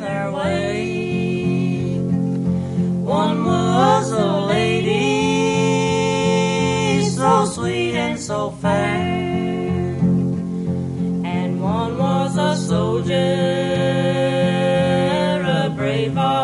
their way. One was a lady, so sweet and so fair, and one was a soldier, a brave heart.